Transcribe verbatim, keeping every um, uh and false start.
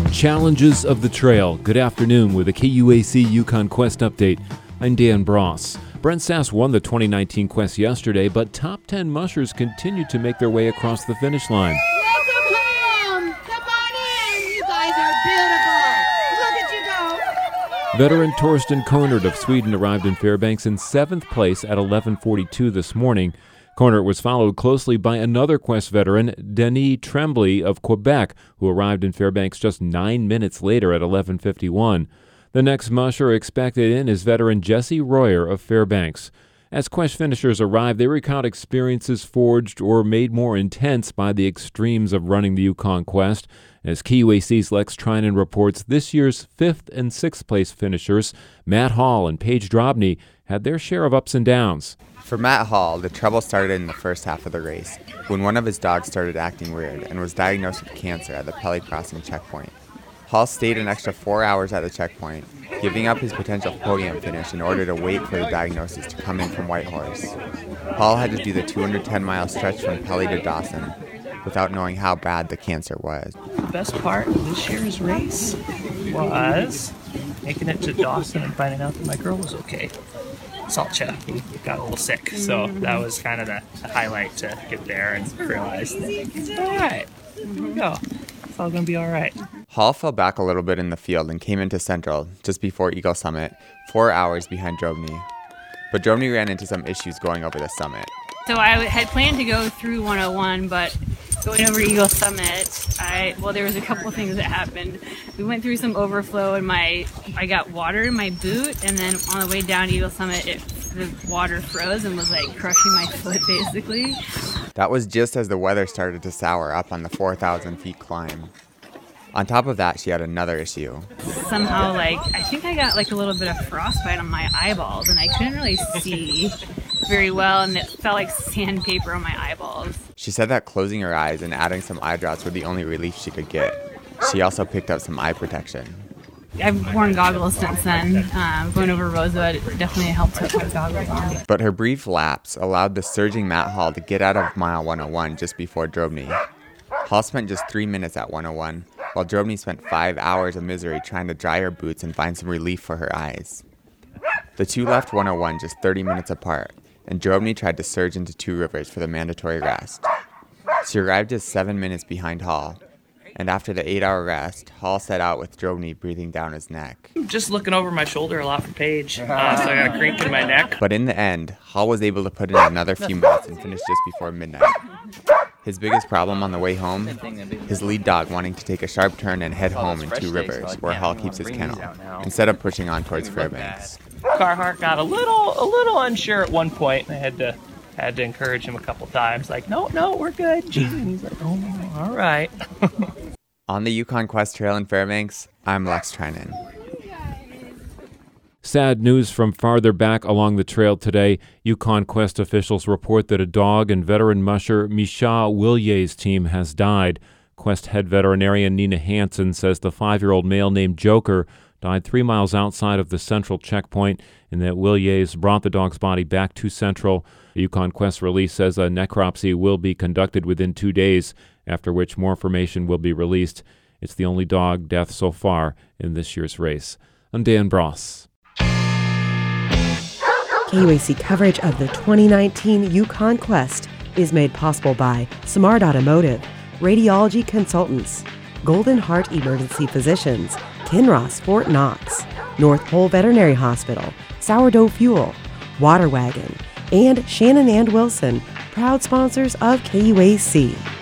Challenges of the Trail. Good afternoon with a K U A C Yukon Quest update. I'm Dan Bross. Brent Sass won the twenty nineteen Quest yesterday, but top ten mushers continue to make their way across the finish line. Welcome home! Come on in! You guys are beautiful! Look at you go! Veteran Torsten Konert of Sweden arrived in Fairbanks in seventh place at eleven forty-two this morning. Konert was followed closely by another Quest veteran, Denis Tremblay of Quebec, who arrived in Fairbanks just nine minutes later at eleven fifty-one. The next musher expected in is veteran Jesse Royer of Fairbanks. As Quest finishers arrive, they recount experiences forged or made more intense by the extremes of running the Yukon Quest. As K U A C's Lex Trinan reports, this year's fifth and sixth place finishers, Matt Hall and Paige Drobny, had their share of ups and downs. For Matt Hall, the trouble started in the first half of the race, when one of his dogs started acting weird and was diagnosed with cancer at the Pelly Crossing checkpoint. Hall stayed an extra four hours at the checkpoint, giving up his potential podium finish in order to wait for the diagnosis to come in from Whitehorse. Hall had to do the two hundred ten mile stretch from Pelly to Dawson without knowing how bad the cancer was. The best part of this year's race was making it to Dawson and finding out that my girl was okay. Salcha got a little sick, so that was kind of the, the highlight to get there and realize that it's all right. Here we go. It's all going to be all right. Hall fell back a little bit in the field and came into Central just before Eagle Summit, four hours behind Drobny. But Drobny ran into some issues going over the summit. So I had planned to go through one oh one, but going over Eagle Summit, I well, there was a couple of things that happened. We went through some overflow, and my I got water in my boot, and then on the way down Eagle Summit, it, the water froze and was like crushing my foot, basically. That was just as the weather started to sour up on the four thousand feet climb. On top of that, she had another issue. Somehow, like, I think I got like a little bit of frostbite on my eyeballs, and I couldn't really see very well, and it felt like sandpaper on my eyeballs. She said that closing her eyes and adding some eye drops were the only relief she could get. She also picked up some eye protection. I've worn goggles since then. Um, going over Rosewood, it definitely helped to put goggles on. But her brief lapse allowed the surging Matt Hall to get out of mile one oh one just before Drobny. Hall spent just three minutes at one oh one, while Drobny spent five hours of misery trying to dry her boots and find some relief for her eyes. The two left one oh one just thirty minutes apart, and Drobny tried to surge into Two Rivers for the mandatory rest. She arrived just seven minutes behind Hall, and after the eight-hour rest, Hall set out with Drobny breathing down his neck. Just looking over my shoulder a lot for Paige, uh, so I got a crink in my neck. But in the end, Hall was able to put in another few minutes and finish just before midnight. His biggest problem on the way home, his lead dog wanting to take a sharp turn and head home in Two Rivers, where Hall keeps his kennel, instead of pushing on towards Fairbanks. Carhart got a little a little unsure at one point, and I had to had to encourage him a couple times, like, no, no, we're good, Gene. And he's like, oh, all right. On the Yukon Quest Trail in Fairbanks, I'm Lex Trinan. Sad news from farther back along the trail today. Yukon Quest officials report that a dog and veteran musher Misha Willier's team has died. Quest head veterinarian Nina Hansen says the five-year-old male named Joker died three miles outside of the Central checkpoint, and that Willier's brought the dog's body back to Central. The Yukon Quest release says a necropsy will be conducted within two days, after which more information will be released. It's the only dog death so far in this year's race. I'm Dan Bross. K U A C coverage of the twenty nineteen Yukon Quest is made possible by Smart Automotive, Radiology Consultants, Golden Heart Emergency Physicians, Kinross Fort Knox, North Pole Veterinary Hospital, Sourdough Fuel, Water Wagon, and Shannon and Wilson, proud sponsors of K U A C.